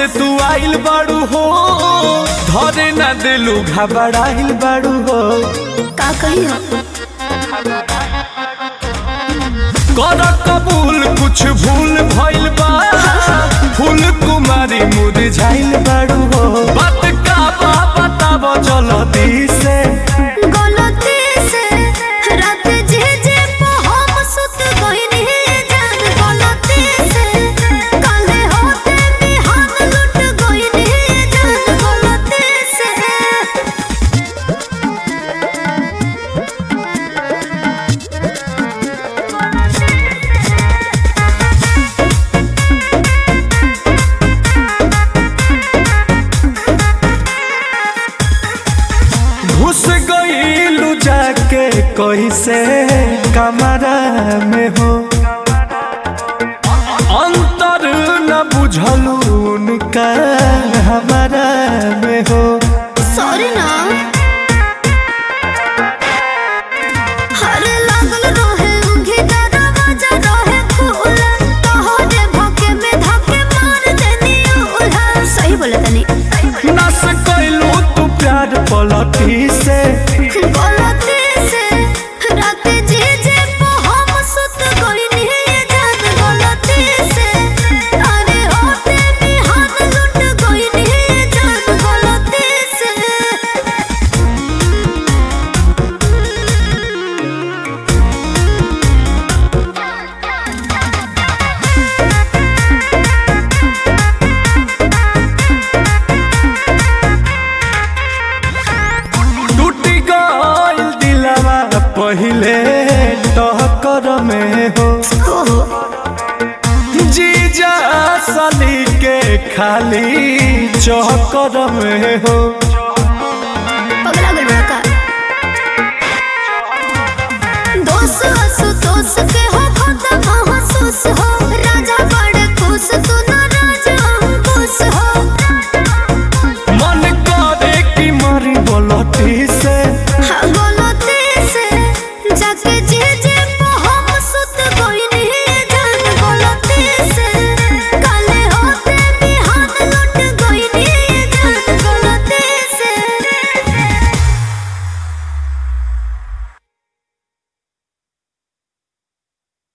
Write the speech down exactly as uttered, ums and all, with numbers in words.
से तू आइल बाड़ू हो, धरे न दिलू घबराइल बाड़ू हो। का कही हो कर कबूल कुछ भूल भइल बा, फूल कुमारी मुरझाइल बाड़ू हो। बात का बा बताबो जल्दी से। गलती से रात जे जे पे हम सुत गइनी जान, गलती से काले होते बिहान लुट गइनी जान, गलती से। घुस गइलू जाके कैसे कमरा में हो, अंतर न बुझलू उनका हमारा में हो। सॉरी ना हर लागल रहे उंगी दरवाजा रहे खुला, तोहरे भोके में धके मार देनी उल्हा। सही बोला तनी नस कैलू तू प्यार पलटी से। गलती से रात जे जे पे हम सुत गइनी जान, गलती से अरे होते बिहान लुट गइनी जान, गलती से। टूटी गइल दिलवा पहिले टहकर में हो, ओहो जीजा सली के खाली चौकर में हो। पगला गल बड़ा का दोस हसु दोस के हो खत्म महसूस हो, राजा बड़े खुश तू ना राजा अंकुश हो। मन करे कि मरी बोलती से।